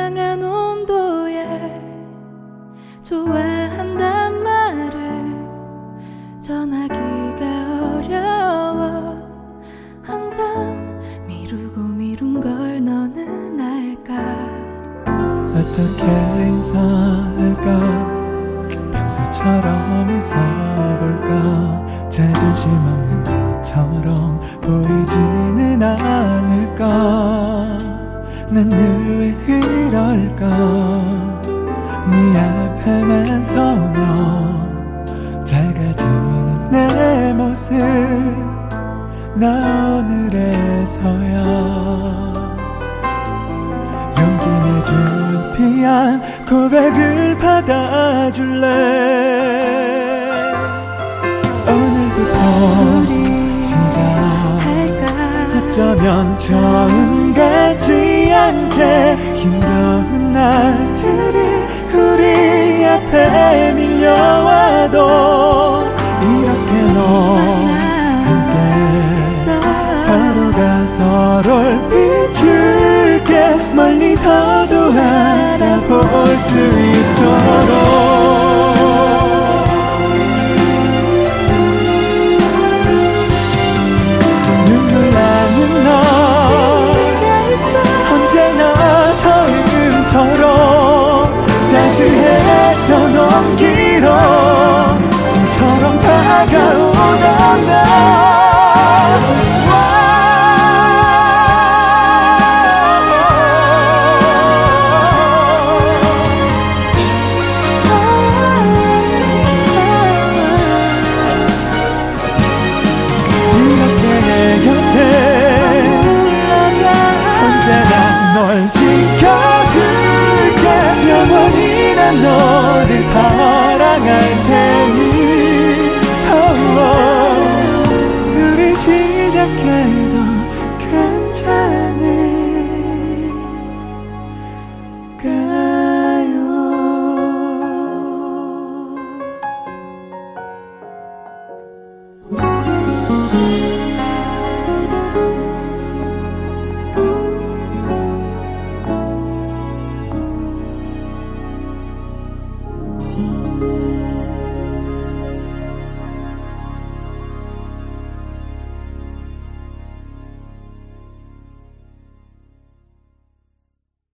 적당한 온도에 좋아한단 말을 전하기가 어려워. 항상 미루고 미룬 걸 너는 알까. 어떻게 인사할까. 평소처럼 웃어볼까. 자존심 없는 것처럼 보이지는 않을까. 난 늘 왜 이럴까. 네 앞에만 서면 작아지는 내 모습. 나 오늘에서야 용기 내준 피한 고백을 받아줄래. 오늘부터 우리 시작할까. 어쩌면 처음 같지 않게 힘들어